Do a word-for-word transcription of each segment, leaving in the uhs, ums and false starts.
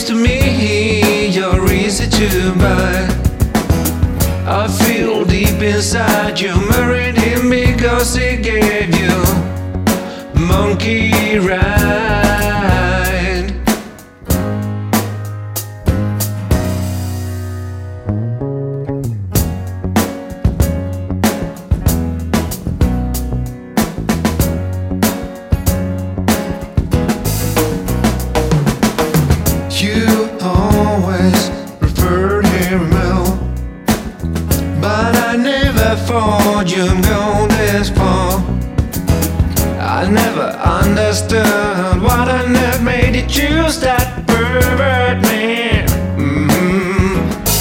to me you're easy to buy. I feel deep inside you married him because he gave you monkey ride. You always preferred him well, but I never thought you'd go this far. I never understood what on earth made you choose that pervert man. Mm-hmm.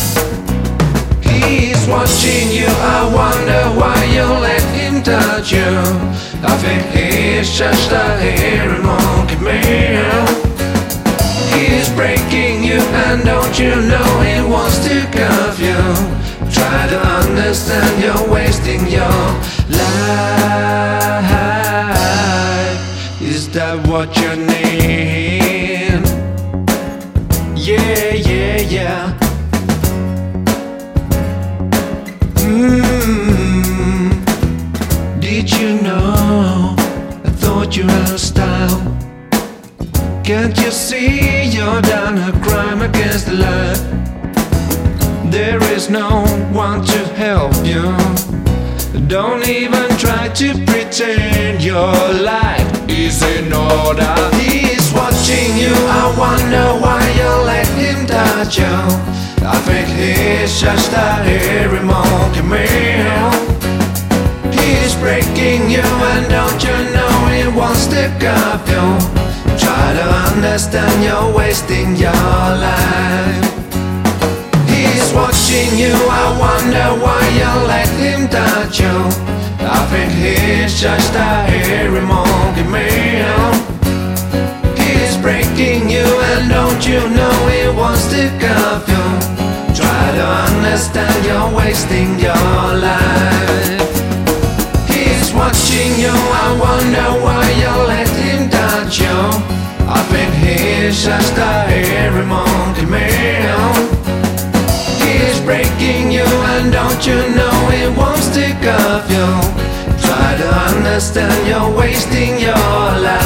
He's watching you, I wonder why you let him touch you. I think he's just a hairy monkey man. He's breaking you, and don't you know he wants to cuff you. Try to understand, you're wasting your life. Is that what you need? Yeah, yeah, yeah. Mm. Did you know? I thought you had a style. Can't you see you're done a crime against the law? There is no one to help you. Don't even try to pretend your life is in order. He's watching you, I wonder why you let him touch you. I think he's just a hairy monkey man. He's breaking you, and don't you know he wants to cuff you. Try to understand, you're wasting your life. He's watching you, I wonder why you let him touch you. I think he's just a hairy monkey man. He's breaking you, and don't you know he wants to cuff you. Try to understand, you're wasting your life. He's watching you, I wonder why you let him touch you. I think he's just a hairy monkey man. He's breaking you, and don't you know he wants to cuff you. Try to understand, you're wasting your life.